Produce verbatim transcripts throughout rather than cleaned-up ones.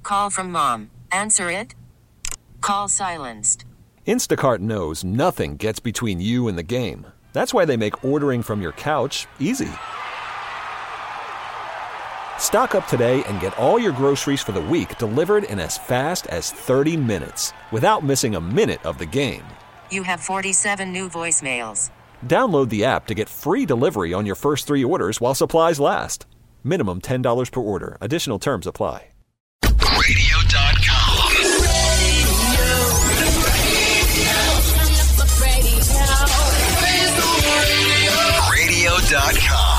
Call from mom. Answer it. Call silenced. Instacart knows nothing gets between you and the game. That's why they make ordering from your couch easy. Stock up today and get all your groceries for the week delivered in as fast as thirty minutes without missing a minute of the game. You have forty-seven new voicemails. Download the app to get free delivery on your first three orders while supplies last. Minimum ten dollars per order. Additional terms apply. radio dot com. radio dot com.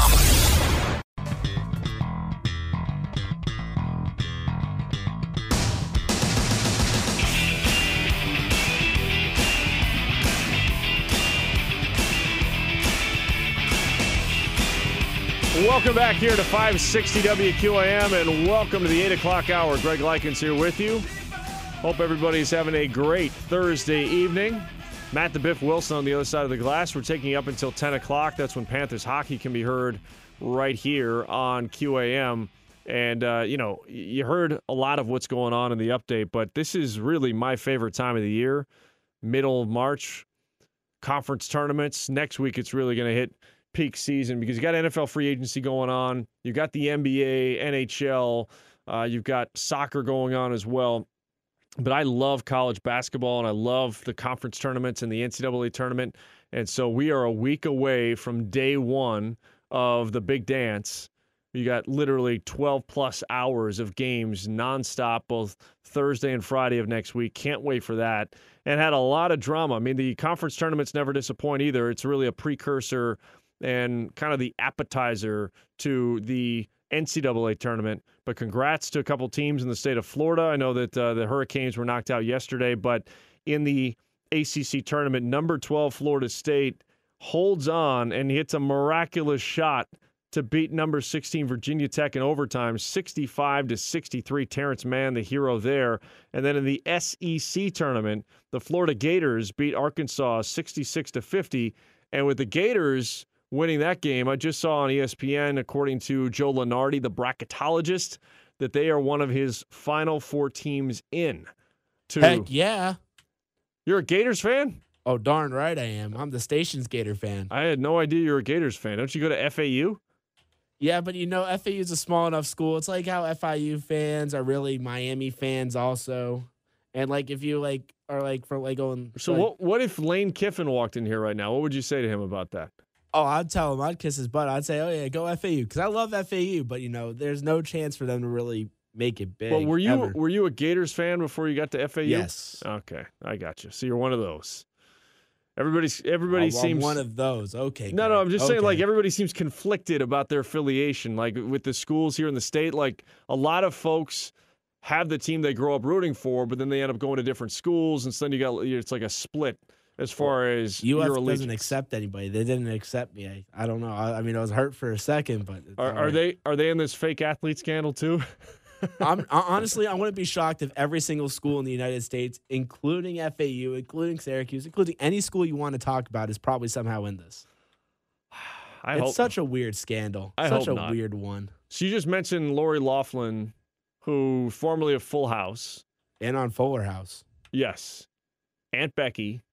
Welcome back here to five sixty W Q A M, and welcome to the eight o'clock hour. Greg Likens here with you. Hope everybody's having a great Thursday evening. Matt the Biff Wilson on the other side of the glass. We're taking you up until ten o'clock. That's when Panthers hockey can be heard right here on Q A M. And, uh, you know, you heard a lot of what's going on in the update, but this is really my favorite time of the year. Middle of March, conference tournaments. Next week it's really going to hit peak season because you got N F L free agency going on. You got the N B A, N H L. Uh, you've got soccer going on as well. But I love college basketball, and I love the conference tournaments and the N C double A tournament. And so we are a week away from day one of the big dance. You got literally twelve-plus hours of games nonstop, both Thursday and Friday of next week. Can't wait for that. And had a lot of drama. I mean, the conference tournaments never disappoint either. It's really a precursor and kind of the appetizer to the N C double A tournament. But congrats to a couple teams in the state of Florida. I know that uh, the Hurricanes were knocked out yesterday, but in the A C C tournament, number twelve Florida State holds on and hits a miraculous shot to beat number sixteen Virginia Tech in overtime, sixty-five to sixty-three. Terrence Mann, the hero there. And then in the S E C tournament, the Florida Gators beat Arkansas sixty-six to fifty. And with the Gators winning that game, I just saw on E S P N, according to Joe Lunardi, the bracketologist, that they are one of his final four teams in. To Heck yeah. You're a Gators fan? Oh, darn right I am. I'm the station's Gator fan. I had no idea you were a Gators fan. Don't you go to F A U? Yeah, but you know, F A U is a small enough school. It's like how F I U fans are really Miami fans also. And like if you like are like for like going So like, what what if Lane Kiffin walked in here right now? What would you say to him about that? Oh, I'd tell him, I'd kiss his butt. I'd say, oh, yeah, go F A U. Because I love F A U, but, you know, there's no chance for them to really make it big. Well, were you ever. were you a Gators fan before you got to F A U? Yes. Okay, I got you. So you're one of those. Everybody's everybody Oh, well, seems one of those. Okay. No, no, I'm just okay. saying, like, everybody seems conflicted about their affiliation. Like, with the schools here in the state, like, a lot of folks have the team they grow up rooting for, but then they end up going to different schools, and so then you got, it's like a split as far as U F your allegiance. doesn't accept anybody. They didn't accept me. I, I don't know. I, I mean, I was hurt for a second, but it's Are, all are right. they are they in this fake athlete scandal, too? I'm I, honestly, I wouldn't be shocked if every single school in the United States, including F A U, including Syracuse, including any school you want to talk about, is probably somehow in this. I it's hope such a weird scandal. I such hope a not. weird one. So you just mentioned Lori Loughlin, who formerly of Full House. And on Fuller House. Yes. Aunt Becky.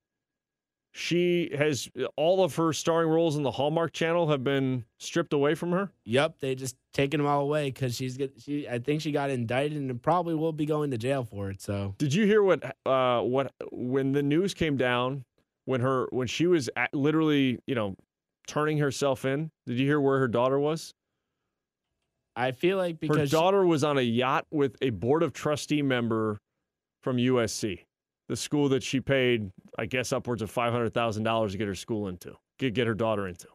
She has all of her starring roles in the Hallmark Channel have been stripped away from her. Yep, they just taken them all away because she's get, she. I think she got indicted and probably will be going to jail for it. So Did you hear what uh, what when the news came down when her when she was at, literally you know turning herself in? Did you hear where her daughter was? I feel like Her because daughter was on a yacht with a board of trustee member from U S C, the school that she paid, I guess, upwards of five hundred thousand dollars to get her school into, get get her daughter into.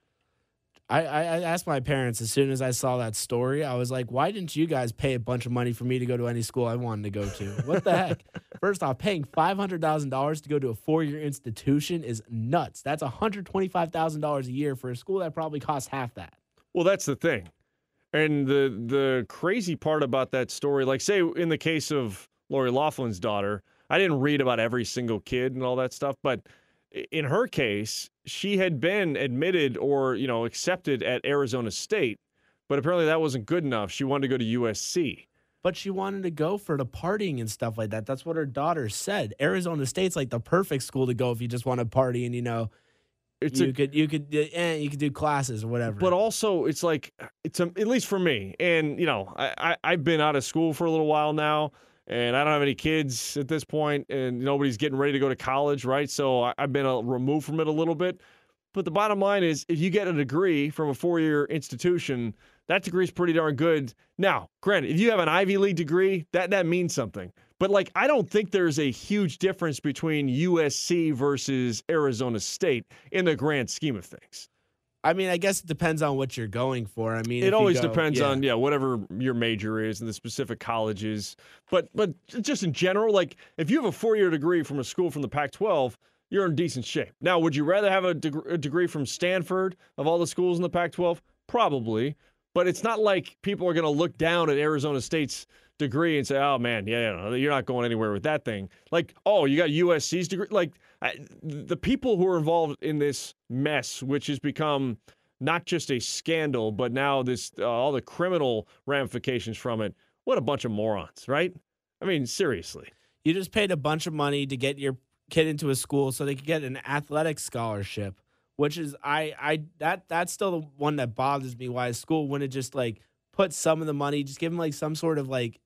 I, I, I asked my parents as soon as I saw that story. I was like, why didn't you guys pay a bunch of money for me to go to any school I wanted to go to? What the heck? First off, paying five hundred thousand dollars to go to a four-year institution is nuts. That's one hundred twenty-five thousand dollars a year for a school that probably costs half that. Well, that's the thing. And the the crazy part about that story, like say in the case of Lori Loughlin's daughter, I didn't read about every single kid and all that stuff, but in her case, she had been admitted or, you know, accepted at Arizona State, but apparently that wasn't good enough. She wanted to go to U S C. But she wanted to go for the partying and stuff like that. That's what her daughter said. Arizona State's like the perfect school to go if you just want to party and, you know, It's you a, could you could eh, you could do classes or whatever. But also, it's like, it's a, at least for me, and, you know, I, I, I've been out of school for a little while now, and I don't have any kids at this point, and nobody's getting ready to go to college, right? So I, I've been uh, removed from it a little bit. But the bottom line is, if you get a degree from a four-year institution, that degree is pretty darn good. Now, granted, if you have an Ivy League degree, that, that means something. But, like, I don't think there's a huge difference between U S C versus Arizona State in the grand scheme of things. I mean, I guess it depends on what you're going for. I mean, It if you always go- depends yeah. on, yeah, whatever your major is and the specific colleges. But but just in general, like, if you have a four-year degree from a school from the Pac twelve, you're in decent shape. Now, would you rather have a, deg- a degree from Stanford of all the schools in the Pac twelve? Probably. But it's not like people are going to look down at Arizona State's degree and say, oh, man, yeah, yeah, you're not going anywhere with that thing. Like, oh, you got U S C's degree? Like, I, the people who are involved in this mess, which has become not just a scandal, but now this uh, all the criminal ramifications from it, what a bunch of morons, right? I mean, seriously. You just paid a bunch of money to get your kid into a school so they could get an athletic scholarship, which is I I that that's still the one that bothers me. Why a school wouldn't just like put some of the money, just give them like some sort of like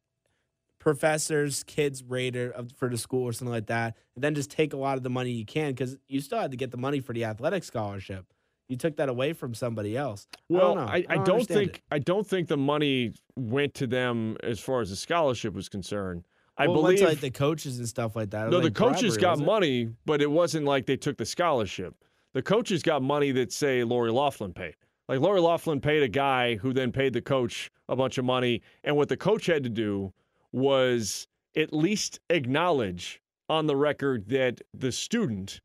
professors, kids rater of, for the school or something like that, and then just take a lot of the money you can, because you still had to get the money for the athletic scholarship. You took that away from somebody else. Well, I don't know. I, I don't don't understand think it. I don't think the money went to them as far as the scholarship was concerned. I Well, it went believe to, like the coaches and stuff like that. It was no, like the coaches bribery, got wasn't it? money, but it wasn't like they took the scholarship. The coaches got money that, say, Lori Loughlin paid. Like, Lori Loughlin paid a guy who then paid the coach a bunch of money, and what the coach had to do was at least acknowledge on the record that the student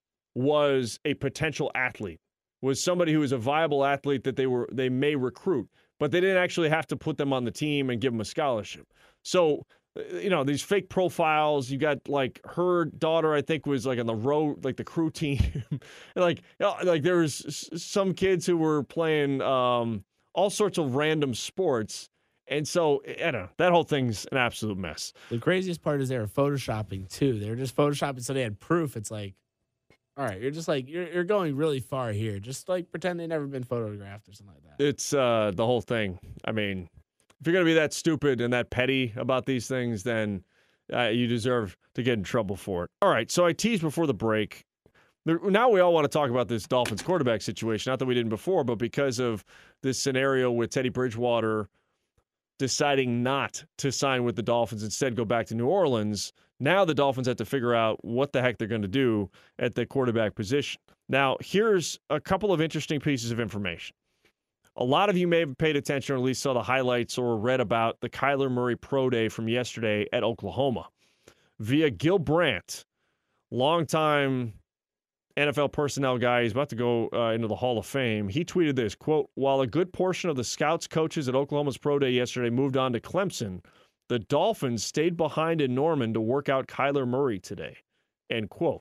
was a potential athlete, was somebody who was a viable athlete that they were they may recruit, but they didn't actually have to put them on the team and give them a scholarship. So, you know, these fake profiles, you got like her daughter, I think, was like on the road, like the crew team. like, you know, like there was s- some kids who were playing um, all sorts of random sports. And so, I don't know, that whole thing's an absolute mess. The craziest part is they were photoshopping too. They were just photoshopping so they had proof. It's like, all right, you're just like you're you're going really far here. Just like pretend they never been photographed or something like that. It's uh, the whole thing. I mean, if you're going to be that stupid and that petty about these things, then uh, you deserve to get in trouble for it. All right, so I teased before the break. There, now we all want to talk about this Dolphins quarterback situation. Not that we didn't before, but because of this scenario with Teddy Bridgewater deciding not to sign with the Dolphins, instead go back to New Orleans, now the Dolphins have to figure out what the heck they're going to do at the quarterback position. Now, here's a couple of interesting pieces of information. A lot of you may have paid attention or at least saw the highlights or read about the Kyler Murray Pro Day from yesterday at Oklahoma. Via Gil Brandt, longtime N F L personnel guy, he's about to go uh, into the Hall of Fame. He tweeted this, quote, while a good portion of the scouts coaches at Oklahoma's Pro Day yesterday moved on to Clemson, the Dolphins stayed behind in Norman to work out Kyler Murray today, end quote.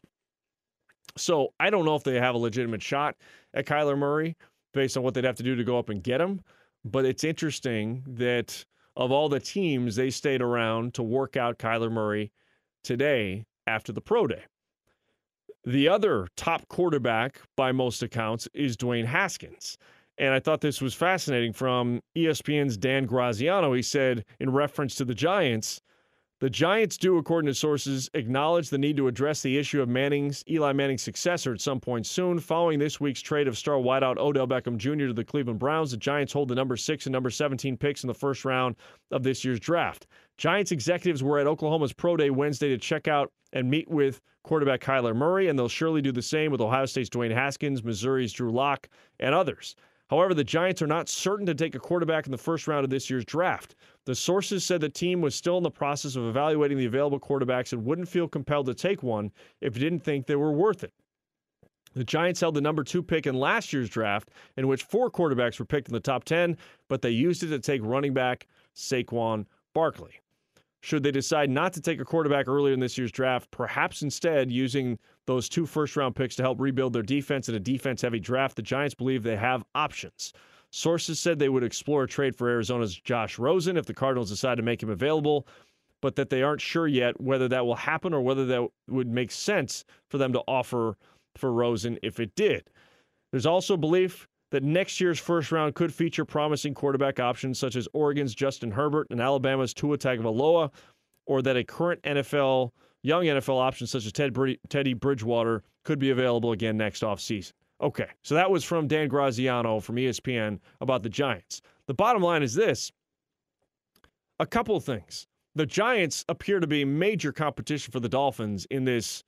So I don't know if they have a legitimate shot at Kyler Murray based on what they'd have to do to go up and get him, but it's interesting that of all the teams, they stayed around to work out Kyler Murray today after the Pro Day. The other top quarterback, by most accounts, is Dwayne Haskins. And I thought this was fascinating from E S P N's Dan Graziano. He said, in reference to the Giants, the Giants do, according to sources, acknowledge the need to address the issue of Manning's Eli Manning's successor at some point soon. Following this week's trade of star wideout Odell Beckham Junior to the Cleveland Browns, the Giants hold the number six and number seventeen picks in the first round of this year's draft. Giants executives were at Oklahoma's Pro Day Wednesday to check out and meet with quarterback Kyler Murray, and they'll surely do the same with Ohio State's Dwayne Haskins, Missouri's Drew Lock, and others. However, the Giants are not certain to take a quarterback in the first round of this year's draft. The sources said the team was still in the process of evaluating the available quarterbacks and wouldn't feel compelled to take one if it didn't think they were worth it. The Giants held the number two pick in last year's draft, in which four quarterbacks were picked in the top ten, but they used it to take running back Saquon Barkley. Should they decide not to take a quarterback earlier in this year's draft, perhaps instead using those two first-round picks to help rebuild their defense in a defense-heavy draft, the Giants believe they have options. Sources said they would explore a trade for Arizona's Josh Rosen if the Cardinals decide to make him available, but that they aren't sure yet whether that will happen or whether that would make sense for them to offer for Rosen if it did. There's also belief that next year's first round could feature promising quarterback options such as Oregon's Justin Herbert and Alabama's Tua Tagovailoa, or that a current N F L, young N F L option such as Ted Brid- Teddy Bridgewater could be available again next offseason. Okay, so that was from Dan Graziano from E S P N about the Giants. The bottom line is this. A couple of things. The Giants appear to be major competition for the Dolphins in this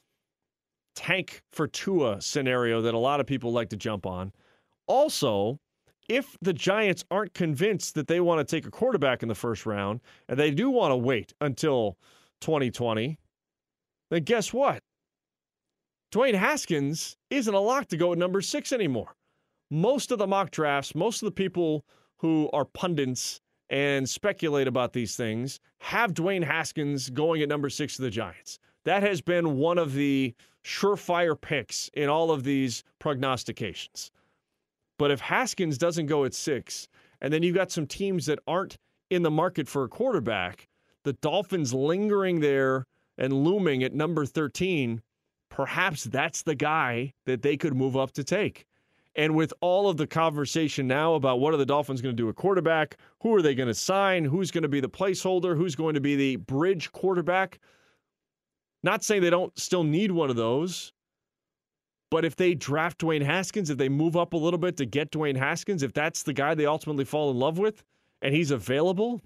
tank for Tua scenario that a lot of people like to jump on. Also, if the Giants aren't convinced that they want to take a quarterback in the first round, and they do want to wait until twenty twenty, then guess what? Dwayne Haskins isn't a lock to go at number six anymore. Most of the mock drafts, most of the people who are pundits and speculate about these things have Dwayne Haskins going at number six to the Giants. That has been one of the surefire picks in all of these prognostications. But if Haskins doesn't go at six, and then you've got some teams that aren't in the market for a quarterback, the Dolphins lingering there and looming at number thirteen, perhaps that's the guy that they could move up to take. And with all of the conversation now about what are the Dolphins going to do at quarterback, who are they going to sign, who's going to be the placeholder, who's going to be the bridge quarterback, not saying they don't still need one of those, but if they draft Dwayne Haskins, if they move up a little bit to get Dwayne Haskins, if that's the guy they ultimately fall in love with and he's available,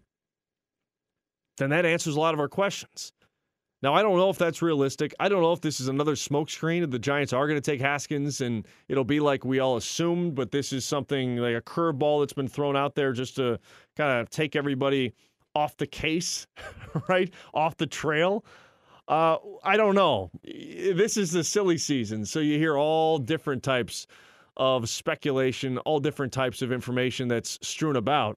then that answers a lot of our questions. Now, I don't know if that's realistic. I don't know if this is another smokescreen and the Giants are going to take Haskins and it'll be like we all assumed, but this is something like a curveball that's been thrown out there just to kind of take everybody off the case, right? Off the trail. Uh, I don't know. This is the silly season, so you hear all different types of speculation, all different types of information that's strewn about.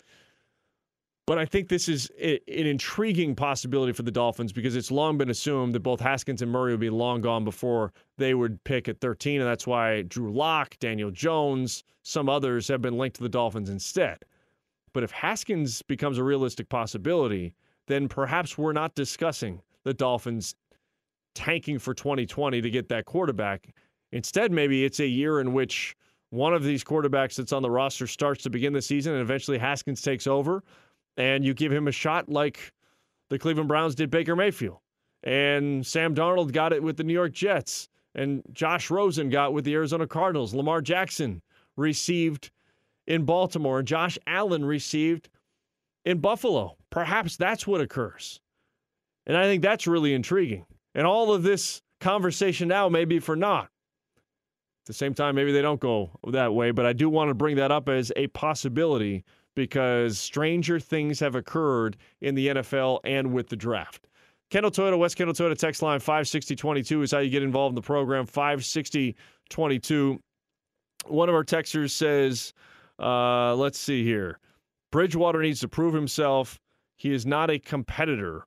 But I think this is an intriguing possibility for the Dolphins because it's long been assumed that both Haskins and Murray would be long gone before they would pick at thirteen, and that's why Drew Lock, Daniel Jones, some others have been linked to the Dolphins instead. But if Haskins becomes a realistic possibility, then perhaps we're not discussing the Dolphins tanking for twenty twenty to get that quarterback. Instead, maybe it's a year in which one of these quarterbacks that's on the roster starts to begin the season and eventually Haskins takes over. And you give him a shot like the Cleveland Browns did Baker Mayfield. And Sam Darnold got it with the New York Jets. And Josh Rosen got with the Arizona Cardinals. Lamar Jackson received in Baltimore. And Josh Allen received in Buffalo. Perhaps that's what occurs. And I think that's really intriguing. And all of this conversation now may be for naught. At the same time, maybe they don't go that way. But I do want to bring that up as a possibility because stranger things have occurred in the N F L and with the draft. Kendall Toyota, West Kendall Toyota text line five sixty twenty-two is how you get involved in the program, five sixty twenty-two. One of our texters says, uh, let's see here. Bridgewater needs to prove himself. He is not a competitor.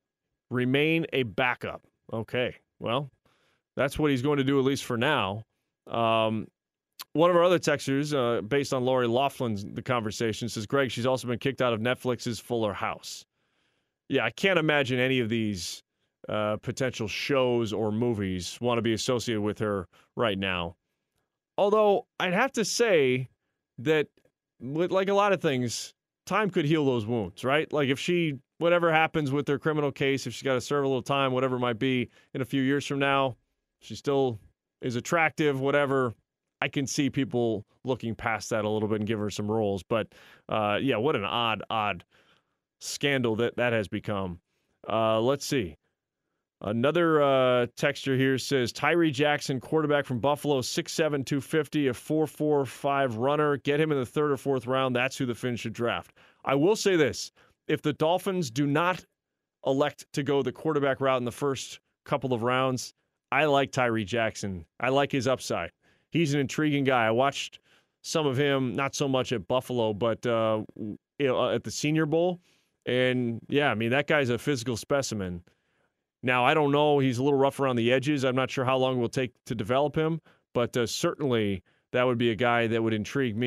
Remain a backup. Okay, well, that's what he's going to do, at least for now. Um, One of our other texters, uh, based on Lori Laughlin's the conversation, says, Greg, she's also been kicked out of Netflix's Fuller House. Yeah, I can't imagine any of these uh, potential shows or movies want to be associated with her right now. Although I'd have to say that, with like a lot of things, time could heal those wounds, right? Like if she, whatever happens with her criminal case, if she's got to serve a little time, whatever it might be, in a few years from now, she still is attractive, whatever. I can see people looking past that a little bit and give her some roles. But, uh, yeah, what an odd, odd scandal that that has become. Uh, let's see. Another uh, texture here says, Tyree Jackson, quarterback from Buffalo, six seven, two fifty, a four four five runner. Get him in the third or fourth round. That's who the Finns should draft. I will say this. If the Dolphins do not elect to go the quarterback route in the first couple of rounds, I like Tyree Jackson. I like his upside. He's an intriguing guy. I watched some of him, not so much at Buffalo, but uh, you know, at the Senior Bowl. And, yeah, I mean, that guy's a physical specimen. Now, I don't know. He's a little rough around the edges. I'm not sure how long it will take to develop him. But uh, certainly that would be a guy that would intrigue me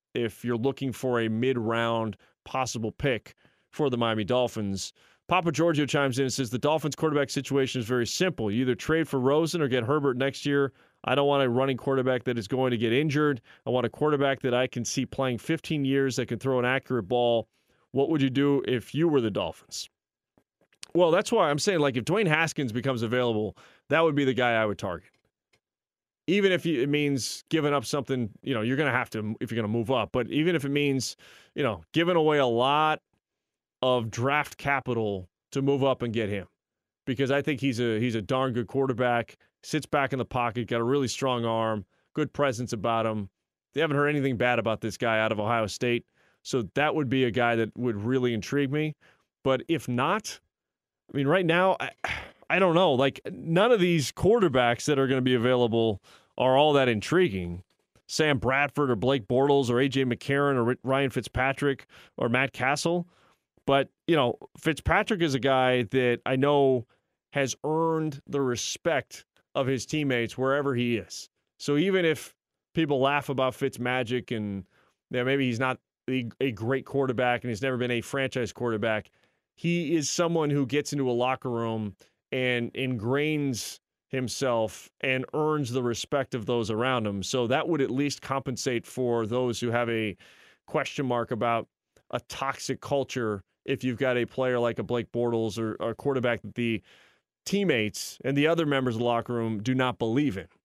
if you're looking for a mid-round possible pick for the Miami Dolphins. Papa Giorgio chimes in and says the Dolphins quarterback situation is very simple. You either trade for Rosen or get Herbert next year. I don't want a running quarterback that is going to get injured. I want a quarterback that I can see playing fifteen years that can throw an accurate ball. What would you do if you were the Dolphins? Well, that's why I'm saying, like, if Dwayne Haskins becomes available, that would be the guy I would target. Even if it means giving up something, you know, you're going to have to if you're going to move up. But even if it means, you know, giving away a lot of draft capital to move up and get him, because I think he's a he's a darn good quarterback, sits back in the pocket, got a really strong arm, good presence about him. They haven't heard anything bad about this guy out of Ohio State, so that would be a guy that would really intrigue me. But if not, I mean, right now, I, I don't know. Like, none of these quarterbacks that are going to be available are all that intriguing. Sam Bradford or Blake Bortles or A J McCarron or Ryan Fitzpatrick or Matt Castle. But, you know, Fitzpatrick is a guy that I know has earned the respect of his teammates wherever he is. So even if people laugh about Fitzmagic and you know, maybe he's not a, a great quarterback and he's never been a franchise quarterback, he is someone who gets into a locker room and ingrains himself and earns the respect of those around him. So that would at least compensate for those who have a question mark about a toxic culture if you've got a player like a Blake Bortles or, or a quarterback that the teammates and the other members of the locker room do not believe in.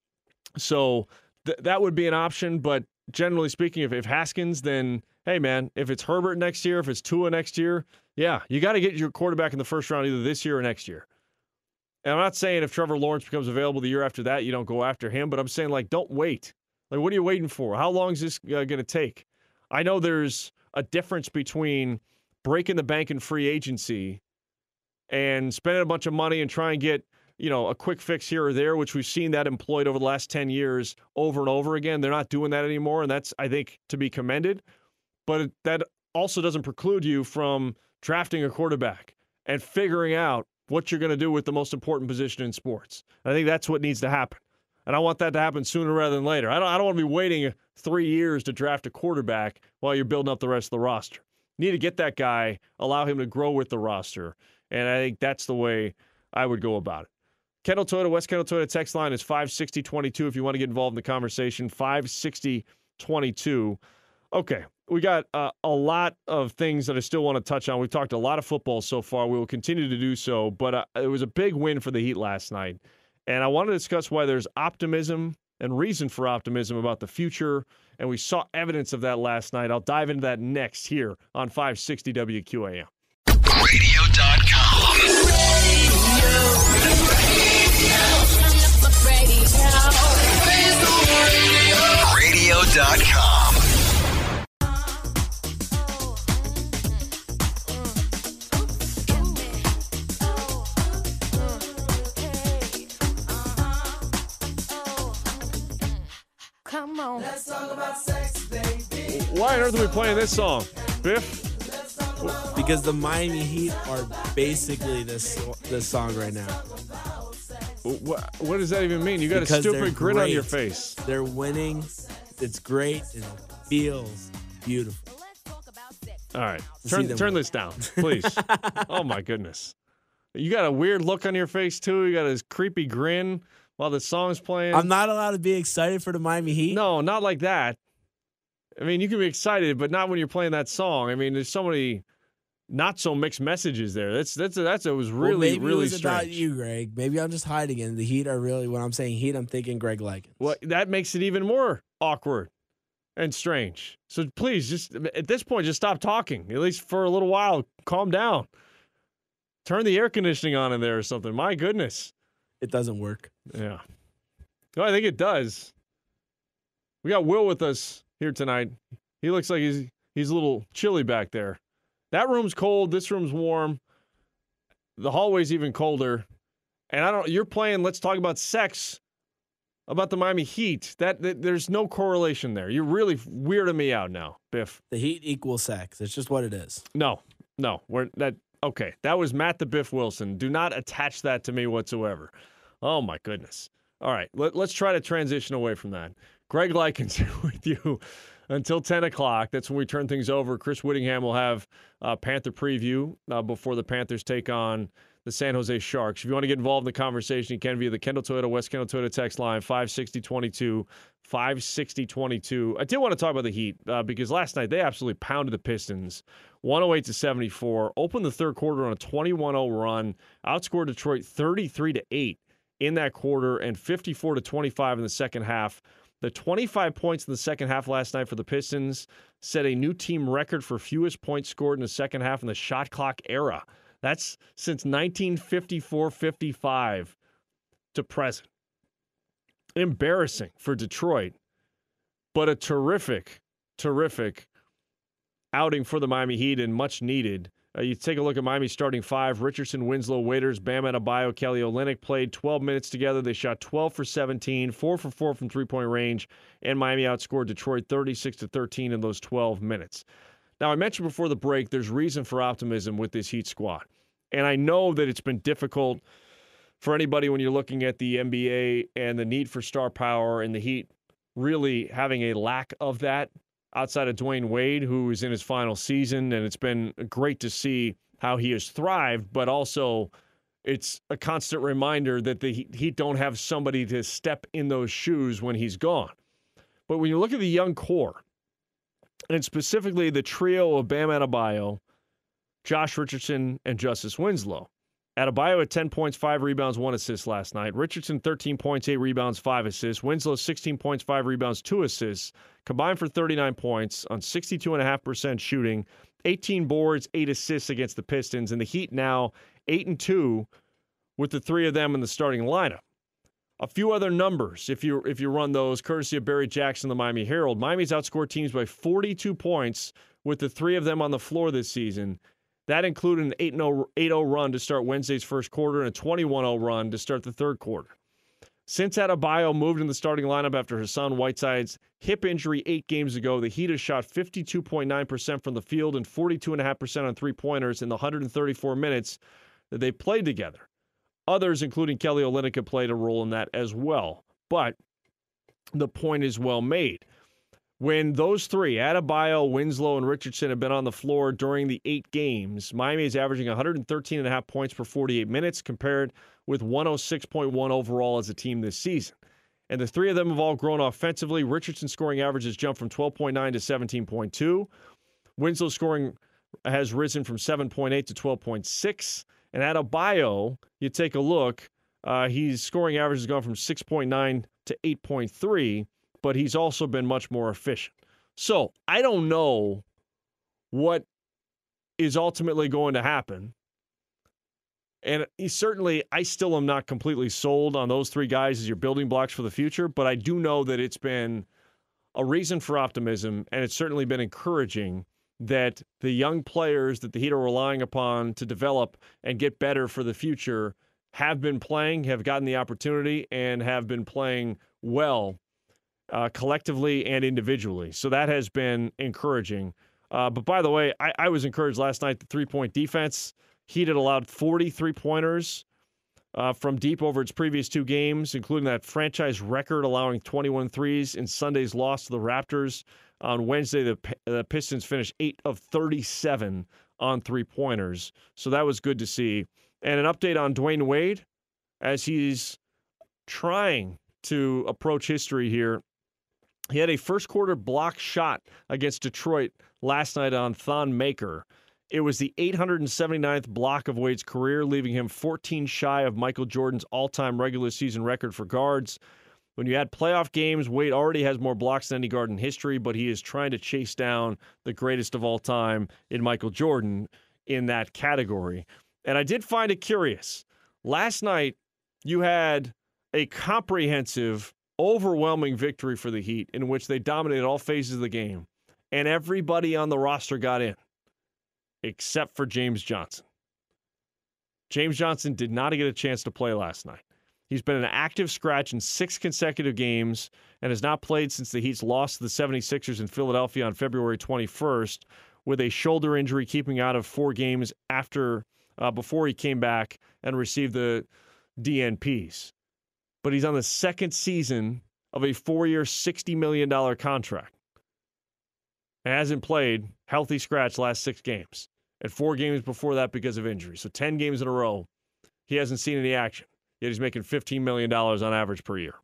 So th- that would be an option, but generally speaking, if, if Haskins, then, hey, man, if it's Herbert next year, if it's Tua next year, yeah, you got to get your quarterback in the first round either this year or next year. And I'm not saying if Trevor Lawrence becomes available the year after that, you don't go after him, but I'm saying, like, don't wait. Like, what are you waiting for? How long is this uh, going to take? I know there's a difference between breaking the bank in free agency and spending a bunch of money and try and get, you know, a quick fix here or there, which we've seen that employed over the last ten years over and over again. They're not doing that anymore, and that's, I think, to be commended. But it, that also doesn't preclude you from drafting a quarterback and figuring out what you're going to do with the most important position in sports. I think that's what needs to happen. And I want that to happen sooner rather than later. I don't, I don't want to be waiting three years to draft a quarterback while you're building up the rest of the roster. You need to get that guy, allow him to grow with the roster. And I think that's the way I would go about it. Kendall Toyota, West Kendall Toyota text line is five sixty twenty-two if you want to get involved in the conversation, five sixty twenty-two. Okay, we got uh, a lot of things that I still want to touch on. We've talked a lot of football so far. We will continue to do so, but uh, it was a big win for the Heat last night. And I want to discuss why there's optimism and reason for optimism about the future, and we saw evidence of that last night. I'll dive into that next here on five sixty W Q A M. radio dot com. radio dot com. Come on. Let's talk about sex, baby. Why on earth are we playing this song, Biff? Because the Miami Heat are basically this this song right now. What, what does that even mean? You got Because a they're stupid grin on great. your face. They're winning. It's great and it feels beautiful. All right, See turn them turn win. this down, please. Oh my goodness, you got a weird look on your face too. You got this creepy grin while the song's playing. I'm not allowed to be excited for the Miami Heat. No, not like that. I mean, you can be excited, but not when you're playing that song. I mean, there's so many not so mixed messages there. That's that's that's it was really well, maybe really it was strange. about you, Greg. Maybe I'm just hiding it. The Heat are really, when I'm saying Heat, I'm thinking Greg Likens. Well, that makes it even more awkward and strange. So please, just at this point, just stop talking. At least for a little while, calm down. Turn the air conditioning on in there or something. My goodness. It doesn't work. Yeah. Well, I think it does. We got Will with us here tonight. He looks like he's he's a little chilly back there. That room's cold. This room's warm. The hallway's even colder. And I don't. You're playing. Let's talk about sex. About the Miami Heat. That, that there's no correlation there. You're really weirding me out now, Biff. The Heat equals sex. It's just what it is. No, no. We're that. Okay, that was Matt the Biff Wilson. Do not attach that to me whatsoever. Oh my goodness. All right, let, let's try to transition away from that. Greg Likens here with you. until ten o'clock. That's when we turn things over. Chris Whittingham will have a Panther preview uh, before the Panthers take on the San Jose Sharks. If you want to get involved in the conversation, you can via the Kendall Toyota West Kendall Toyota text line, five sixty twenty-two, five sixty twenty-two. I did want to talk about the Heat uh, because last night they absolutely pounded the Pistons, one oh eight to seventy-four, opened the third quarter on a twenty-one oh run, outscored Detroit thirty-three to eight in that quarter, and fifty-four to twenty-five in the second half. The twenty-five points in the second half last night for the Pistons set a new team record for fewest points scored in the second half in the shot clock era. That's since nineteen fifty-four fifty-five to present. Embarrassing for Detroit, but a terrific, terrific outing for the Miami Heat and much needed. Uh, you take a look at Miami's starting five: Richardson, Winslow, Waiters, Bam Adebayo, Kelly Olynyk played twelve minutes together. They shot twelve for seventeen, four for four from three-point range, and Miami outscored Detroit thirty-six to thirteen in those twelve minutes. Now, I mentioned before the break, there's reason for optimism with this Heat squad. And I know that it's been difficult for anybody when you're looking at the N B A and the need for star power and the Heat really having a lack of that outside of Dwayne Wade, who is in his final season. And it's been great to see how he has thrived, but also it's a constant reminder that the Heat don't have somebody to step in those shoes when he's gone. But when you look at the young core, and specifically the trio of Bam Adebayo, Josh Richardson, and Justice Winslow. Adebayo at ten points, five rebounds, one assist last night. Richardson, thirteen points, eight rebounds, five assists. Winslow, sixteen points, five rebounds, two assists. Combined for thirty-nine points on sixty-two point five percent shooting. eighteen boards, eight assists against the Pistons. And the Heat now eight and two with the three of them in the starting lineup. A few other numbers, if you if you run those, courtesy of Barry Jackson, the Miami Herald. Miami's outscored teams by forty-two points with the three of them on the floor this season. That included an eight oh run to start Wednesday's first quarter and a twenty-one oh run to start the third quarter. Since Adebayo moved in the starting lineup after Hassan Whiteside's hip injury eight games ago, the Heat has shot fifty-two point nine percent from the field and forty-two point five percent on three-pointers in the one hundred thirty-four minutes that they played together. Others, including Kelly Olynyk, have played a role in that as well. But the point is well made. When those three, Adebayo, Winslow, and Richardson, have been on the floor during the eight games, Miami is averaging one hundred thirteen point five points per forty-eight minutes, compared with one oh six point one overall as a team this season. And the three of them have all grown offensively. Richardson's scoring average has jumped from twelve point nine to seventeen point two. Winslow's scoring has risen from seven point eight to twelve point six. And Adebayo, you take a look, uh, his scoring average has gone from six point nine to eight point three, but he's also been much more efficient. So I don't know what is ultimately going to happen. And certainly, I still am not completely sold on those three guys as your building blocks for the future, but I do know that it's been a reason for optimism, and it's certainly been encouraging that the young players that the Heat are relying upon to develop and get better for the future have been playing, have gotten the opportunity, and have been playing well uh, collectively and individually. So that has been encouraging. Uh, but by the way, I, I was encouraged last night, the three-point defense. Heat had allowed forty three-pointers uh, from deep over its previous two games, including that franchise record allowing twenty-one threes in Sunday's loss to the Raptors. On Wednesday, the, the Pistons finished eight of thirty-seven on three-pointers. So that was good to see. And an update on Dwayne Wade as he's trying to approach history here. He had a first-quarter block shot against Detroit last night on Thon Maker. It was the eight hundred seventy-ninth block of Wade's career, leaving him fourteen shy of Michael Jordan's all-time regular season record for guards. When you add playoff games, Wade already has more blocks than any guard in history, but he is trying to chase down the greatest of all time in Michael Jordan in that category. And I did find it curious. Last night, you had a comprehensive, overwhelming victory for the Heat in which they dominated all phases of the game, and everybody on the roster got in, except for James Johnson. James Johnson did not get a chance to play last night. He's been an active scratch in six consecutive games and has not played since the Heat's loss to the seventy-sixers in Philadelphia on February twenty-first, with a shoulder injury keeping out of four games after uh, before he came back and received the D N Ps. But he's on the second season of a four-year, sixty million dollars contract. and hasn't played healthy scratch last six games. And four games before that because of injury. So ten games in a row, he hasn't seen any action. Yet he's making fifteen million dollars on average per year.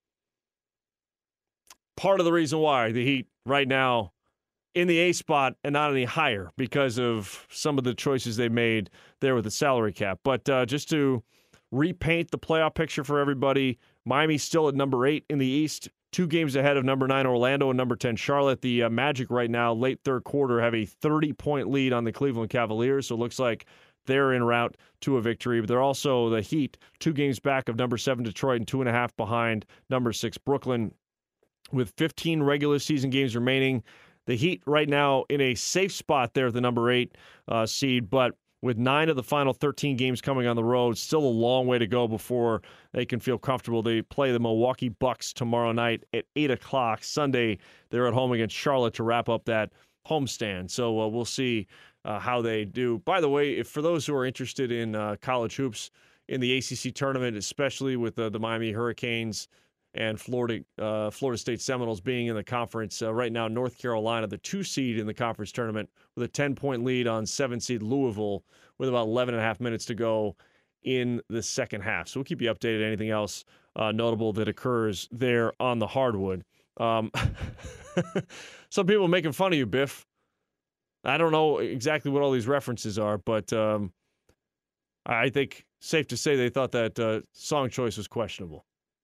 Part of the reason why the Heat right now in the A spot and not any higher because of some of the choices they made there with the salary cap. But uh, just to repaint the playoff picture for everybody, Miami's still at number eight in the East, two games ahead of number nine Orlando and number ten Charlotte. The uh, Magic right now, late third quarter, have a thirty-point lead on the Cleveland Cavaliers, so it looks like they're en route to a victory. But they're also the Heat, two games back of number seven Detroit and two and a half behind number six Brooklyn. With fifteen regular season games remaining, the Heat right now in a safe spot there at the number eight uh, seed, but with nine of the final thirteen games coming on the road, still a long way to go before they can feel comfortable. They play the Milwaukee Bucks tomorrow night at eight o'clock. Sunday, they're at home against Charlotte to wrap up that homestand. So uh, we'll see uh, how they do. By the way, if for those who are interested in uh, college hoops in the A C C tournament, especially with uh, the Miami Hurricanes and Florida uh, Florida State Seminoles being in the conference. Uh, right now, North Carolina, the two seed in the conference tournament, with a ten-point lead on seven seed Louisville with about eleven and a half minutes to go in the second half. So we'll keep you updated. Anything else uh, notable that occurs there on the hardwood. Um, some people making fun of you, Biff. I don't know exactly what all these references are, but um, I think safe to say they thought that uh, song choice was questionable.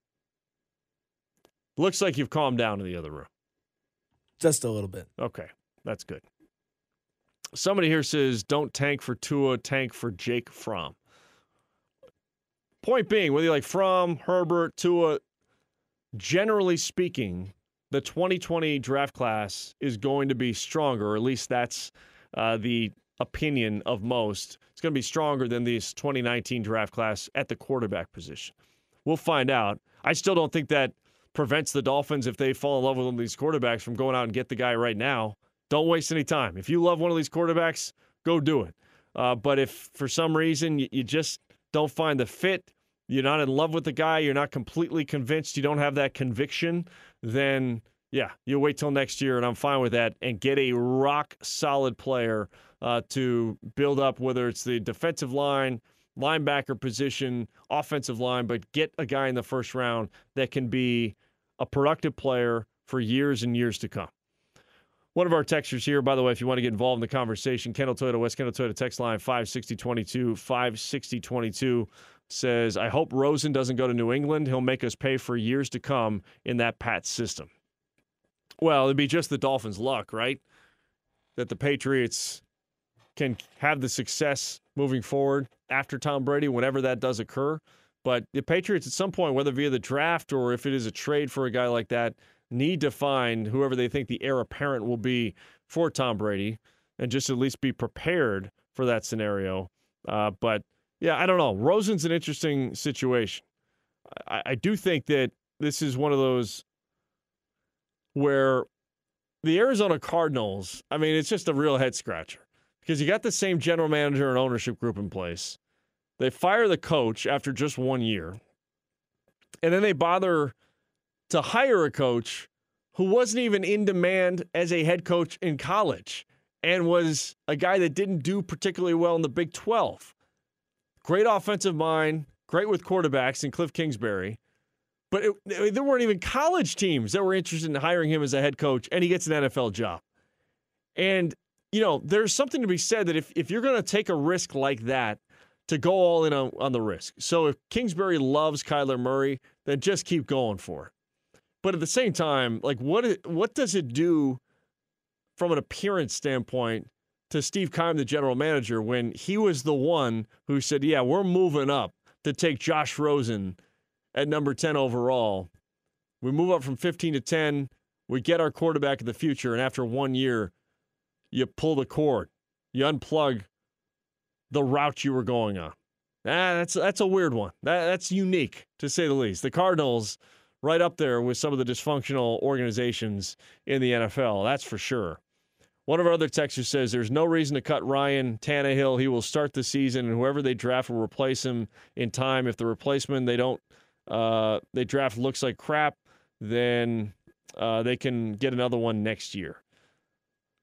Looks like you've calmed down in the other room. Just a little bit. Okay, that's good. Somebody here says, don't tank for Tua, tank for Jake Fromm. Point being, whether you like Fromm, Herbert, Tua, generally speaking, the twenty twenty draft class is going to be stronger, or at least that's uh, the opinion of most. It's going to be stronger than this twenty nineteen draft class at the quarterback position. We'll find out. I still don't think that prevents the Dolphins, if they fall in love with one of these quarterbacks, from going out and get the guy right now. Don't waste any time. If you love one of these quarterbacks, go do it. Uh, but if for some reason you, you just don't find the fit, you're not in love with the guy, you're not completely convinced, you don't have that conviction, then yeah, you wait till next year, and I'm fine with that, and get a rock-solid player uh, to build up, whether it's the defensive line, linebacker position, offensive line, but get a guy in the first round that can be a productive player for years and years to come. One of our texters here, by the way, if you want to get involved in the conversation, Kendall Toyota, West Kendall Toyota text line five sixty twenty-two, five sixty twenty-two says, I hope Rosen doesn't go to New England. He'll make us pay for years to come in that Pat system. Well, it'd be just the Dolphins' luck, right? That the Patriots can have the success moving forward after Tom Brady, whenever that does occur. But the Patriots at some point, whether via the draft or if it is a trade for a guy like that, need to find whoever they think the heir apparent will be for Tom Brady and just at least be prepared for that scenario. Uh, but, yeah, I don't know. Rosen's an interesting situation. I, I do think that this is one of those where the Arizona Cardinals, I mean, it's just a real head-scratcher because you got the same general manager and ownership group in place. They fire the coach after just one year, and then they bother to hire a coach who wasn't even in demand as a head coach in college and was a guy that didn't do particularly well in the Big twelve. Great offensive mind, great with quarterbacks in Cliff Kingsbury, but it, there weren't even college teams that were interested in hiring him as a head coach, and he gets an N F L job. And, you know, there's something to be said that if, if you're going to take a risk like that, to go all in on, on the risk. So if Kingsbury loves Kyler Murray, then just keep going for it. But at the same time, like what what does it do from an appearance standpoint to Steve Keim, the general manager, when he was the one who said, yeah, we're moving up to take Josh Rosen at number ten overall. We move up from fifteen to ten. We get our quarterback of the future. And after one year, you pull the cord. You unplug the route you were going on. Ah, that's that's a weird one. That, that's unique, to say the least. The Cardinals, right up there with some of the dysfunctional organizations in the N F L, that's for sure. One of our other texters says there's no reason to cut Ryan Tannehill. He will start the season, and whoever they draft will replace him in time. If the replacement they don't uh, they draft looks like crap, then uh, they can get another one next year.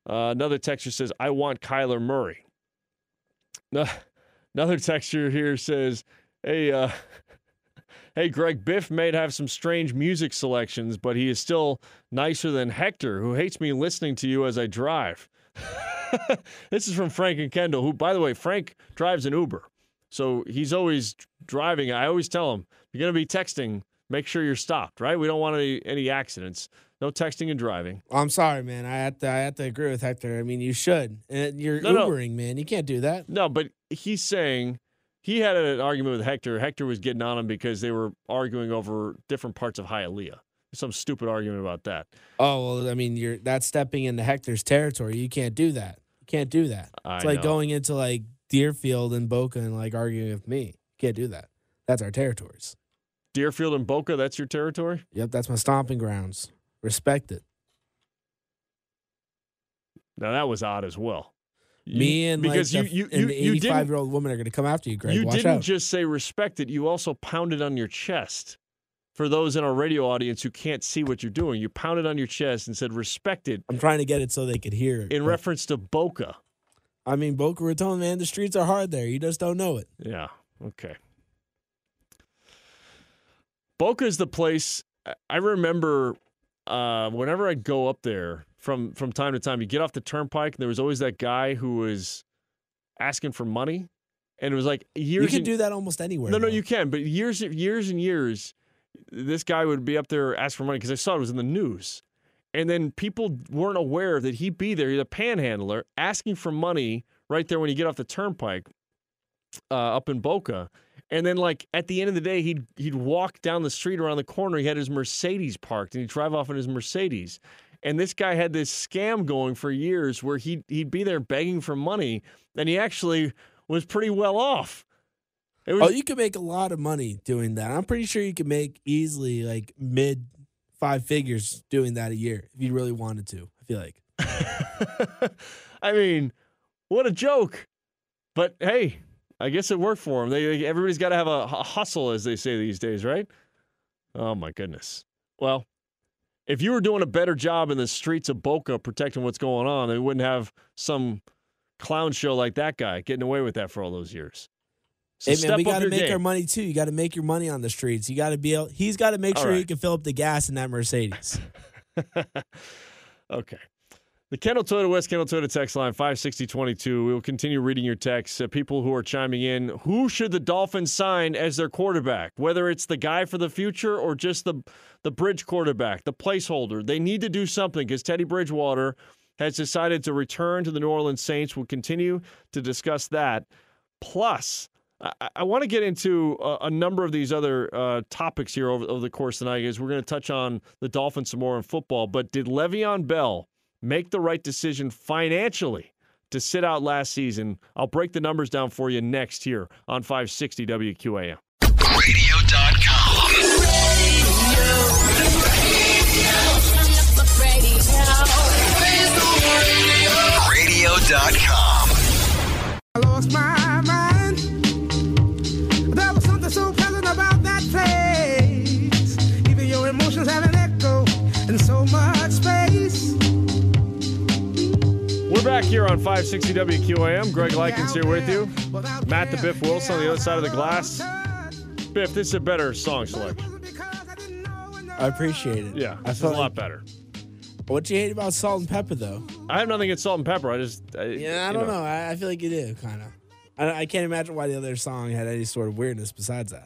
Uh, another texter says, I want Kyler Murray. No, another texter here says, hey, uh, hey, Greg, Biff may have some strange music selections, but he is still nicer than Hector, who hates me listening to you as I drive. This is from Frank and Kendall, who, by the way, Frank drives an Uber. So he's always driving. I always tell him, you're going to be texting, make sure you're stopped, right? We don't want any, any accidents. No texting and driving. I'm sorry, man. I have to, I have to agree with Hector. I mean, you should. And you're No, no. Ubering, man. You can't do that. No, but he's saying he had an argument with Hector. Hector was getting on him because they were arguing over different parts of Hialeah. Some stupid argument about that. Oh, well, I mean, you're that's stepping into Hector's territory. You can't do that. You can't do that. I It's like know. going into, like, Deerfield and Boca and, like, arguing with me. You can't do that. That's our territories. Deerfield and Boca, that's your territory? Yep, that's my stomping grounds. Respect it. Now, that was odd as well. You- Me and because like you, you, the, and you, the you didn't, eighty-five-year-old woman are going to come after you, Greg. you Watch didn't out. just say respect it. You also pounded on your chest. For those in our radio audience who can't see what you're doing, you pounded on your chest and said respect it I'm trying to get it so they could hear it. in but- reference to Boca. I mean, Boca Raton, man, the streets are hard there. You just don't know it. Yeah, okay. Boca is the place. I remember uh, whenever I'd go up there from, from time to time, you get off the turnpike, and there was always that guy who was asking for money. And it was like years. You can and, do that almost anywhere. No, no, though. you can. But years, years and years, this guy would be up there asking for money because I saw it was in the news. And then people weren't aware that he'd be there. He's a panhandler asking for money right there when you get off the turnpike uh, up in Boca. And then, like, at the end of the day, he'd he'd walk down the street around the corner. He had his Mercedes parked, and he'd drive off in his Mercedes. And this guy had this scam going for years where he'd, he'd be there begging for money, and he actually was pretty well off. It was, Oh, you can make a lot of money doing that. I'm pretty sure you can make easily like mid five figures doing that a year if you really wanted to. I feel like. I mean, what a joke. But hey, I guess it worked for him. They, everybody's got to have a, a hustle, as they say these days, right? Oh, my goodness. Well, if you were doing a better job in the streets of Boca protecting what's going on, they wouldn't have some clown show like that guy getting away with that for all those years. So Hey step man, we up got to your make game. our money too. You got to make your money on the streets. You got to be able. He's got to make All sure he right. can fill up the gas in that Mercedes. Okay. The Kendall Toyota West Kendall Toyota text line five sixty twenty-two. We will continue reading your texts. Uh, people who are chiming in. Who should the Dolphins sign as their quarterback? Whether it's the guy for the future or just the the bridge quarterback, the placeholder. They need to do something because Teddy Bridgewater has decided to return to the New Orleans Saints. We'll continue to discuss that. Plus, I, I want to get into a, a number of these other uh, topics here over, over the course of the night. Because we're going to touch on the Dolphins some more in football. But did Le'Veon Bell make the right decision financially to sit out last season? I'll break the numbers down for you next here on five sixty W Q A M. radio dot com. radio dot com. I lost my mind. There was something so pleasant about that place. Even your emotions have an echo in so much space. We're back here on five sixty W Q A M. Greg Likens here with you. Matt the Biff Wilson on the other side of the glass. Biff, this is a better song selection. I appreciate it. Yeah, I this is a felt lot like, better. What you hate about salt and pepper though? I have nothing against salt and pepper. I just, I, Yeah, I you don't know. I, I feel like you do kind of. I, I can't imagine why the other song had any sort of weirdness besides that.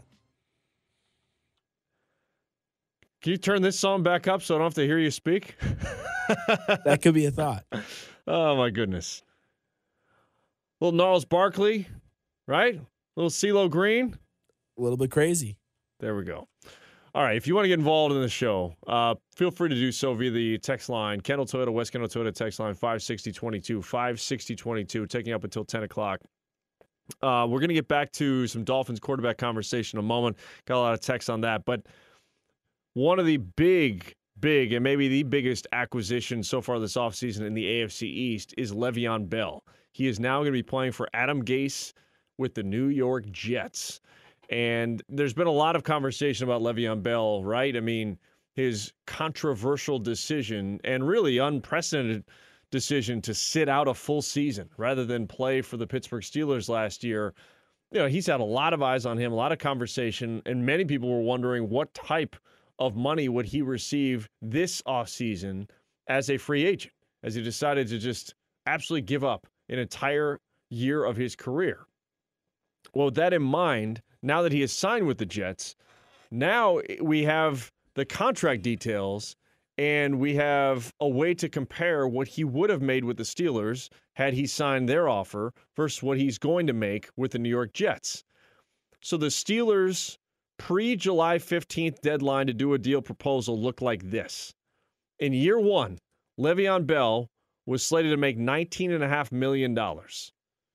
Can you turn this song back up so I don't have to hear you speak? That could be a thought. Oh, my goodness. Little Gnarls Barkley, right? Little CeeLo Green. A little bit crazy. There we go. All right, if you want to get involved in the show, uh, feel free to do so via the text line. Kendall Toyota, West Kendall Toyota text line five sixty twenty-two, five sixty twenty-two, taking up until ten o'clock. Uh, we're going to get back to some Dolphins quarterback conversation in a moment. Got a lot of texts on that. But one of the big, big, and maybe the biggest acquisition so far this offseason in the A F C East is Le'Veon Bell. He is now going to be playing for Adam Gase with the New York Jets. And there's been a lot of conversation about Le'Veon Bell, right? I mean, his controversial decision and really unprecedented decision to sit out a full season rather than play for the Pittsburgh Steelers last year. You know, he's had a lot of eyes on him, a lot of conversation, and many people were wondering what type of money would he receive this offseason as a free agent, as he decided to just absolutely give up an entire year of his career. Well, with that in mind, now that he has signed with the Jets, now we have the contract details, and we have a way to compare what he would have made with the Steelers had he signed their offer versus what he's going to make with the New York Jets. So the Steelers' pre-July fifteenth deadline to do a deal proposal looked like this. In year one, Le'Veon Bell was slated to make nineteen point five million dollars.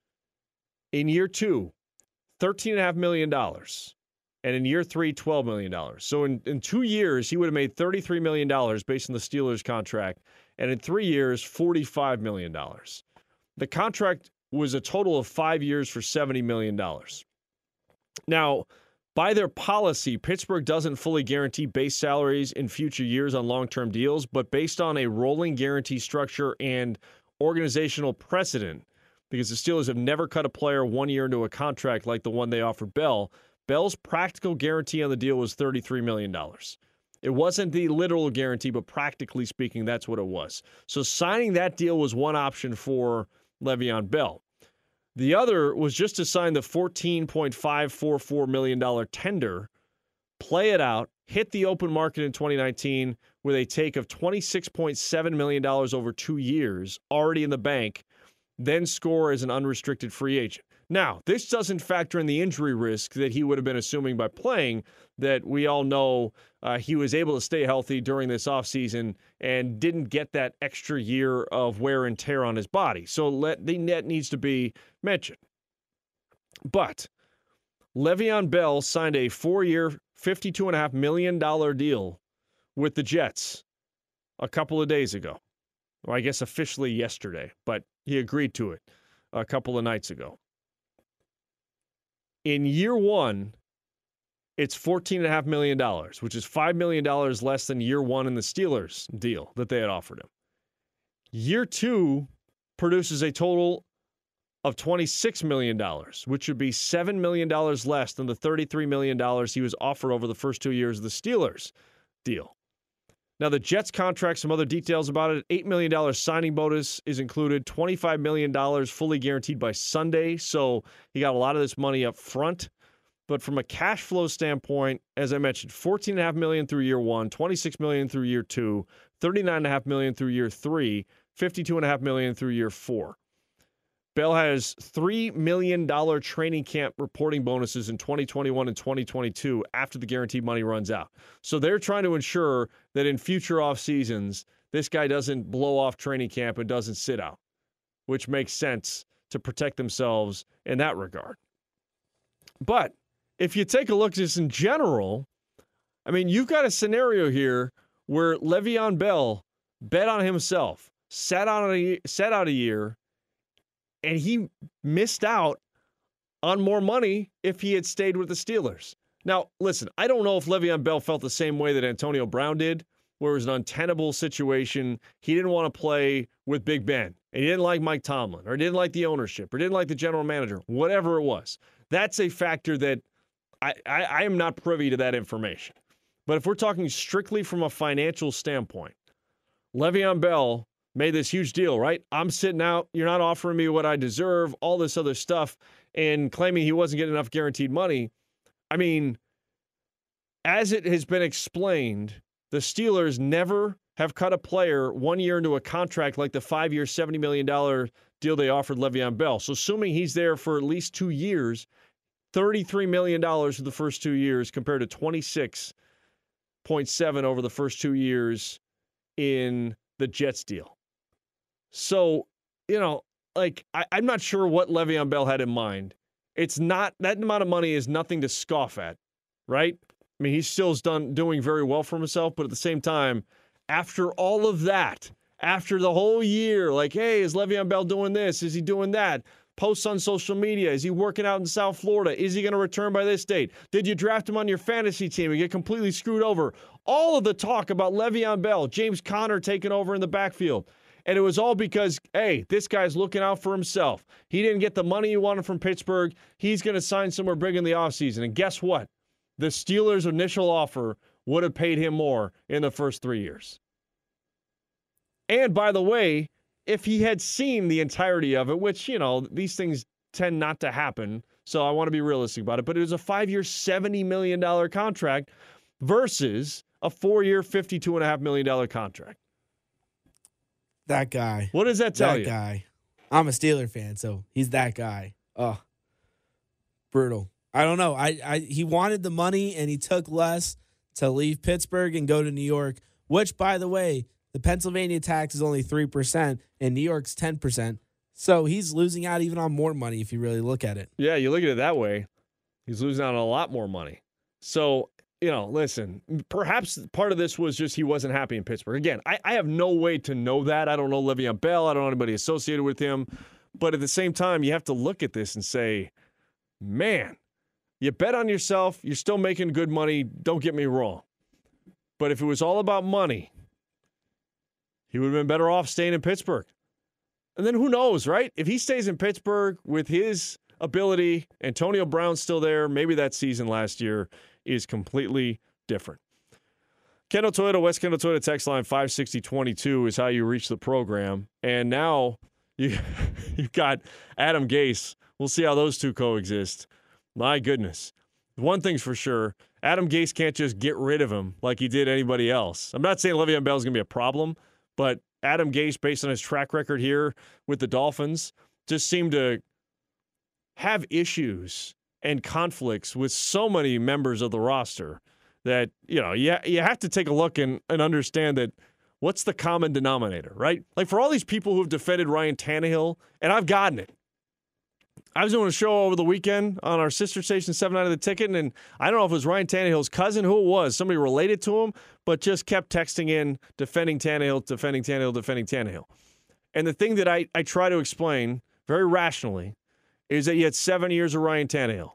In year two, thirteen point five million dollars. And in year three, twelve million dollars. So in, in two years, he would have made thirty-three million dollars based on the Steelers' contract. And in three years, forty-five million dollars. The contract was a total of five years for seventy million dollars. Now, by their policy, Pittsburgh doesn't fully guarantee base salaries in future years on long-term deals, but based on a rolling guarantee structure and organizational precedent, because the Steelers have never cut a player one year into a contract like the one they offered Bell, Bell's practical guarantee on the deal was thirty-three million dollars. It wasn't the literal guarantee, but practically speaking, that's what it was. So signing that deal was one option for Le'Veon Bell. The other was just to sign the fourteen point five four four million dollars tender, play it out, hit the open market in twenty nineteen with a take of twenty-six point seven million dollars over two years, already in the bank, then score as an unrestricted free agent. Now, this doesn't factor in the injury risk that he would have been assuming by playing, that we all know uh, he was able to stay healthy during this offseason and didn't get that extra year of wear and tear on his body. So let, the net needs to be mentioned. But Le'Veon Bell signed a four-year, fifty-two point five million dollars deal with the Jets a couple of days ago. Well, I guess officially yesterday, but he agreed to it a couple of nights ago. In year one, it's fourteen point five million dollars, which is five million dollars less than year one in the Steelers deal that they had offered him. Year two produces a total of twenty-six million dollars, which would be seven million dollars less than the thirty-three million dollars he was offered over the first two years of the Steelers deal. Now, the Jets contract, some other details about it. eight million dollars signing bonus is included, twenty-five million dollars fully guaranteed by Sunday. So he got a lot of this money up front. But from a cash flow standpoint, as I mentioned, fourteen point five million dollars through year one, twenty-six million dollars through year two, thirty-nine point five million dollars through year three, fifty-two point five million dollars through year four. Bell has three million dollars training camp reporting bonuses in twenty twenty-one and twenty twenty-two after the guaranteed money runs out. So they're trying to ensure that in future off seasons, this guy doesn't blow off training camp and doesn't sit out, which makes sense to protect themselves in that regard. But if you take a look at this in general, I mean, you've got a scenario here where Le'Veon Bell bet on himself, sat out a, sat out a year, and he missed out on more money if he had stayed with the Steelers. Now, listen, I don't know if Le'Veon Bell felt the same way that Antonio Brown did, where it was an untenable situation. He didn't want to play with Big Ben, and he didn't like Mike Tomlin, or he didn't like the ownership, or didn't like the general manager, whatever it was. That's a factor that I, I, I am not privy to that information. But if we're talking strictly from a financial standpoint, Le'Veon Bell made this huge deal, right? I'm sitting out. You're not offering me what I deserve, all this other stuff, and claiming he wasn't getting enough guaranteed money. I mean, as it has been explained, the Steelers never have cut a player one year into a contract like the five-year, seventy million dollars deal they offered Le'Veon Bell. So assuming he's there for at least two years, thirty-three million dollars for the first two years compared to twenty-six point seven over the first two years in the Jets deal. So, you know, like, I, I'm not sure what Le'Veon Bell had in mind. It's not, that amount of money is nothing to scoff at, right? I mean, he still's done doing very well for himself, but at the same time, after all of that, after the whole year, like, hey, is Le'Veon Bell doing this? Is he doing that? Posts on social media. Is he working out in South Florida? Is he going to return by this date? Did you draft him on your fantasy team and get completely screwed over? All of the talk about Le'Veon Bell, James Conner taking over in the backfield. And it was all because, hey, this guy's looking out for himself. He didn't get the money he wanted from Pittsburgh. He's going to sign somewhere big in the offseason. And guess what? The Steelers' initial offer would have paid him more in the first three years. And by the way, if he had seen the entirety of it, which, you know, these things tend not to happen, so I want to be realistic about it, but it was a five-year, seventy million dollars contract versus a four-year, fifty-two point five million dollars contract. That guy. What does that tell that you? That guy. I'm a Steeler fan, so he's that guy. Oh, brutal. I don't know. I, I he wanted the money, and he took less to leave Pittsburgh and go to New York, which, by the way, the Pennsylvania tax is only three percent, and New York's ten percent. So he's losing out even on more money if you really look at it. Yeah, you look at it that way. He's losing out on a lot more money. So, you know, listen, perhaps part of this was just he wasn't happy in Pittsburgh. Again, I, I have no way to know that. I don't know Le'Veon Bell. I don't know anybody associated with him. But at the same time, you have to look at this and say, man, you bet on yourself. You're still making good money. Don't get me wrong. But if it was all about money, he would have been better off staying in Pittsburgh. And then who knows, right? If he stays in Pittsburgh with his ability, Antonio Brown's still there, maybe that season last year is completely different. Kendall Toyota, West Kendall Toyota text line five sixty twenty-two is how you reach the program. And now you, you've got Adam Gase. We'll see how those two coexist. My goodness. One thing's for sure, Adam Gase can't just get rid of him like he did anybody else. I'm not saying Le'Veon Bell is going to be a problem, but Adam Gase, based on his track record here with the Dolphins, just seemed to have issues and conflicts with so many members of the roster that, you know, you, you have to take a look and, and understand that what's the common denominator, right? Like for all these people who've defended Ryan Tannehill, and I've gotten it. I was doing a show over the weekend on our sister station, seven ninety The Ticket, and I don't know if it was Ryan Tannehill's cousin, who it was, somebody related to him, but just kept texting in, defending Tannehill, defending Tannehill, defending Tannehill. And the thing that I, I try to explain very rationally is that you had seven years of Ryan Tannehill.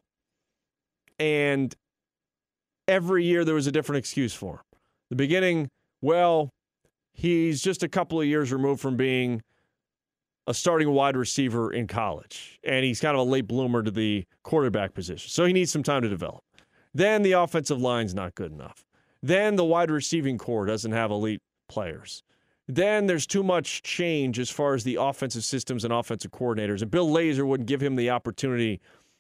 And every year there was a different excuse for him. The beginning, well, he's just a couple of years removed from being a starting wide receiver in college, and he's kind of a late bloomer to the quarterback position, so he needs some time to develop. Then the offensive line's not good enough. Then the wide receiving core doesn't have elite players. Then there's too much change as far as the offensive systems and offensive coordinators, and Bill Lazor wouldn't give him the opportunity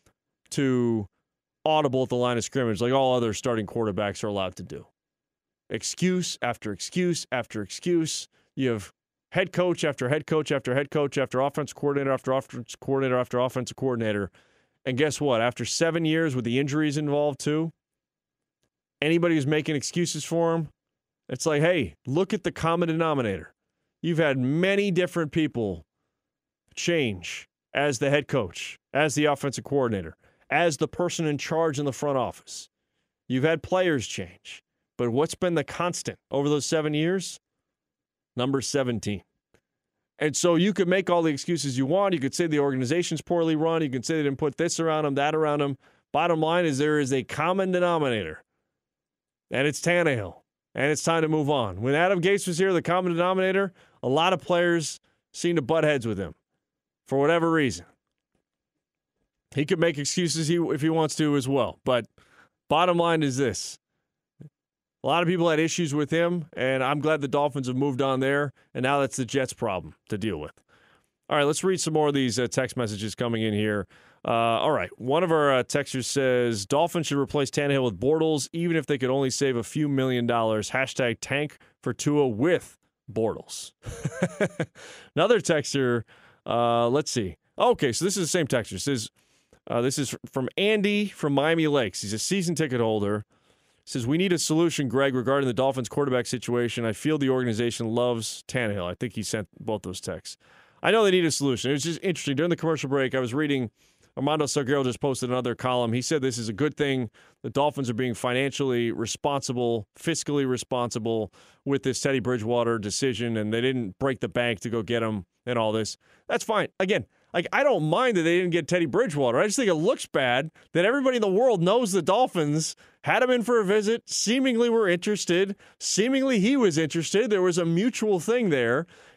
to audible at the line of scrimmage like all other starting quarterbacks are allowed to do. Excuse after excuse after excuse. You have head coach after head coach after head coach after offensive coordinator after offensive coordinator after offensive coordinator. And guess what? After seven years with the injuries involved too, anybody who's making excuses for him, it's like, hey, look at the common denominator. You've had many different people change as the head coach, as the offensive coordinator, as the person in charge in the front office. You've had players change. But what's been the constant over those seven years? Number seventeen. And so you could make all the excuses you want. You could say the organization's poorly run. You could say they didn't put this around them, that around them. Bottom line is there is a common denominator, and it's Tannehill, and it's time to move on. When Adam Gase was here, the common denominator, a lot of players seemed to butt heads with him for whatever reason. He could make excuses if he wants to as well. But bottom line is this. A lot of people had issues with him, and I'm glad the Dolphins have moved on there, and now that's the Jets' problem to deal with. All right, let's read some more of these uh, text messages coming in here. Uh, all right, one of our uh, texters says, Dolphins should replace Tannehill with Bortles, even if they could only save a few million dollars. Hashtag tank for Tua with Bortles. Another texter, uh, let's see. Okay, so this is the same texter. This is, uh, this is from Andy from Miami Lakes. He's a season ticket holder. Says, we need a solution, Greg, regarding the Dolphins quarterback situation. I feel the organization loves Tannehill. I think he sent both those texts. I know they need a solution. It was just interesting. During the commercial break, I was reading Armando Salguero just posted another column. He said this is a good thing. The Dolphins are being financially responsible, fiscally responsible with this Teddy Bridgewater decision, and they didn't break the bank to go get him and all this. That's fine. Again, like I don't mind that they didn't get Teddy Bridgewater. I just think it looks bad that everybody in the world knows the Dolphins had him in for a visit, seemingly were interested, seemingly he was interested. There was a mutual thing there,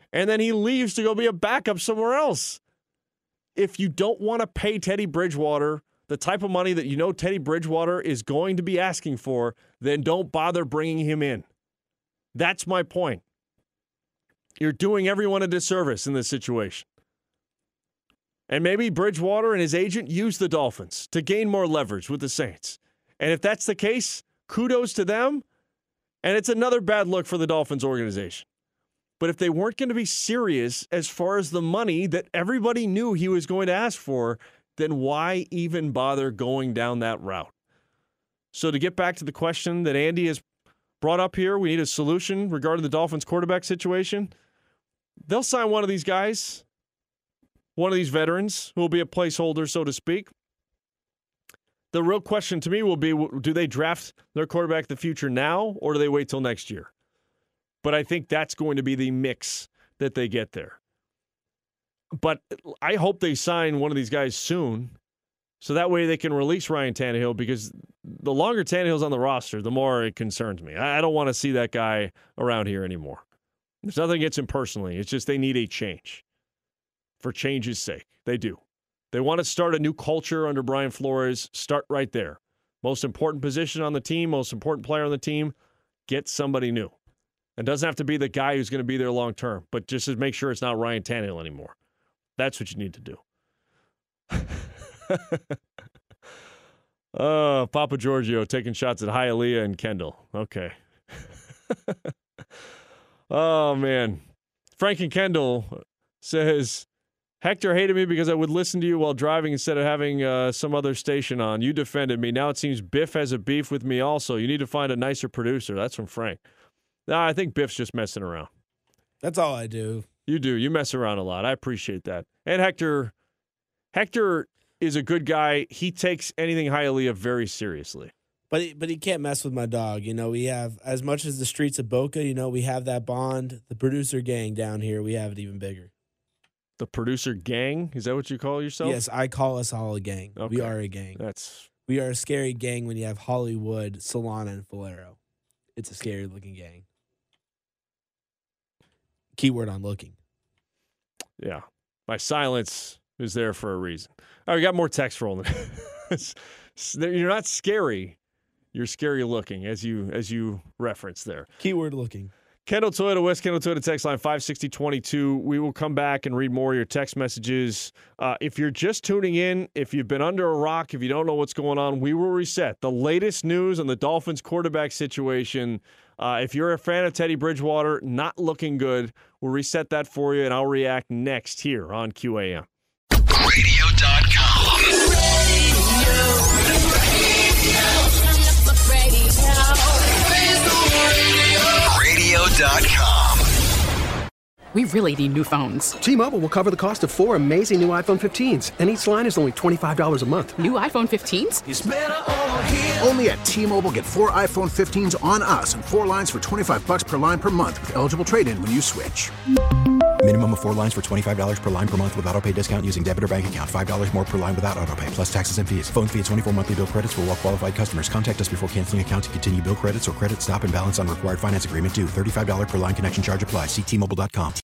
and then he leaves to go be a backup somewhere else. If you don't want to pay Teddy Bridgewater the type of money that you know Teddy Bridgewater is going to be asking for, then don't bother bringing him in. That's my point. You're doing everyone a disservice in this situation. And maybe Bridgewater and his agent use the Dolphins to gain more leverage with the Saints. And if that's the case, kudos to them. And it's another bad look for the Dolphins organization. But if they weren't going to be serious as far as the money that everybody knew he was going to ask for, then why even bother going down that route? So to get back to the question that Andy has brought up here, we need a solution regarding the Dolphins quarterback situation. They'll sign one of these guys, one of these veterans who will be a placeholder, so to speak. The real question to me will be, do they draft their quarterback of the future now, or do they wait till next year? But I think that's going to be the mix that they get there. But I hope they sign one of these guys soon, so that way they can release Ryan Tannehill, because the longer Tannehill's on the roster, the more it concerns me. I don't want to see that guy around here anymore. There's nothing against him personally. It's just they need a change. For change's sake. They do. They want to start a new culture under Brian Flores. Start right there. Most important position on the team, most important player on the team, get somebody new. It doesn't have to be the guy who's going to be there long term, but just to make sure it's not Ryan Tannehill anymore. That's what you need to do. Oh, Papa Giorgio taking shots at Hialeah and Kendall. Okay. Oh, man. Frank and Kendall says, Hector hated me because I would listen to you while driving instead of having uh, some other station on. You defended me. Now it seems Biff has a beef with me also. You need to find a nicer producer. That's from Frank. No, I think Biff's just messing around. That's all I do. You do. You mess around a lot. I appreciate that. And Hector, Hector is a good guy. He takes anything Hialeah very seriously. But he, but he can't mess with my dog. You know, we have, as much as the streets of Boca, you know, we have that bond. The producer gang down here, we have it even bigger. The producer gang? Is that what you call yourself? Yes, I call us all a gang. Okay. We are a gang. That's We are a scary gang when you have Hollywood, Solana, and Valero. It's a scary-looking gang. Keyword on looking. Yeah. My silence is there for a reason. Oh, we got more text rolling. You're not scary. You're scary looking, as you as you referenced there. Keyword looking. Kendall Toyota, West Kendall Toyota text line five sixty twenty-two. We will come back and read more of your text messages. Uh, if you're just tuning in, if you've been under a rock, if you don't know what's going on, we will reset the latest news on the Dolphins quarterback situation. Uh, if you're a fan of Teddy Bridgewater, not looking good, we'll reset that for you, and I'll react next here on Q A M. radio dot com. radio dot com. We really need new phones. T-Mobile will cover the cost of four amazing new iPhone fifteens, and each line is only twenty-five dollars a month. New iPhone fifteens? It's better over here. Only at T-Mobile, get four iPhone fifteens on us and four lines for twenty-five dollars per line per month with eligible trade-in when you switch. Minimum of four lines for twenty-five dollars per line per month with autopay discount using debit or bank account. five dollars more per line without autopay, plus taxes and fees. Phone fee at twenty-four monthly bill credits for well-qualified customers. Contact us before canceling account to continue bill credits or credit stop and balance on required finance agreement due. thirty-five dollars per line connection charge applies. See T Mobile dot com.